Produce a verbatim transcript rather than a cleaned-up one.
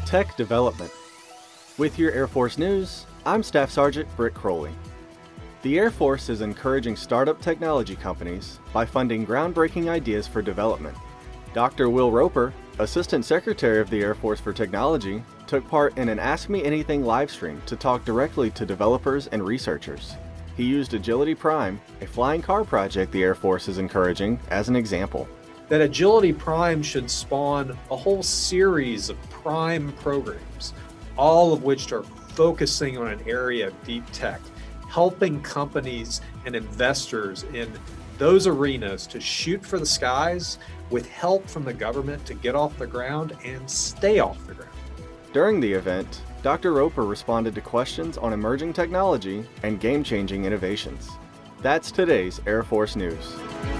Tech development. With your Air Force News, I'm Staff Sergeant Britt Crowley. The Air Force is encouraging startup technology companies by funding groundbreaking ideas for development. Doctor Will Roper, Assistant Secretary of the Air Force for Technology, took part in an Ask Me Anything livestream to talk directly to developers and researchers. He used Agility Prime, a flying car project the Air Force is encouraging, as an example. That Agility Prime should spawn a whole series of prime programs, all of which are focusing on an area of deep tech, helping companies and investors in those arenas to shoot for the skies with help from the government to get off the ground and stay off the ground. During the event, Doctor Roper responded to questions on emerging technology and game-changing innovations. That's today's Air Force News.